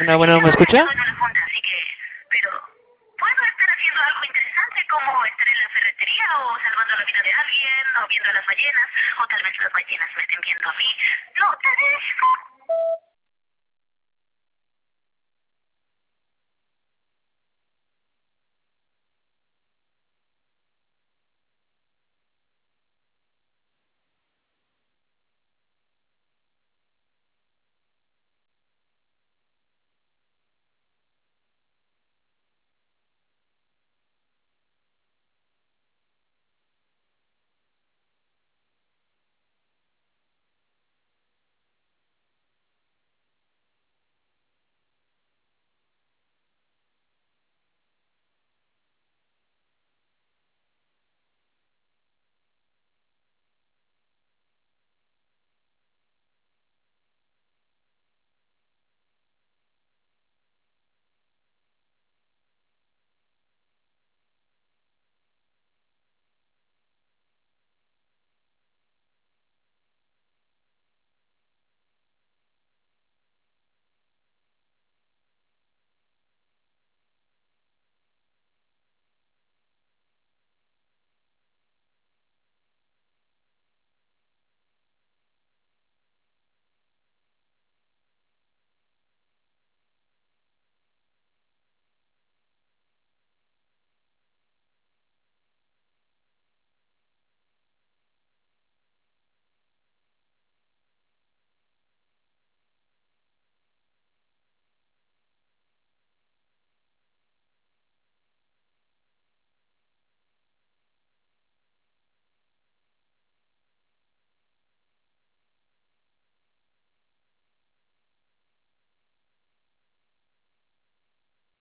Hola, bueno, ¿me escucha? No la funda, así que... Pero... Puedo estar haciendo algo interesante como estar en la ferretería o salvando la vida de alguien o viendo a las ballenas o tal vez las ballenas me estén viendo a mí. No, te dejo.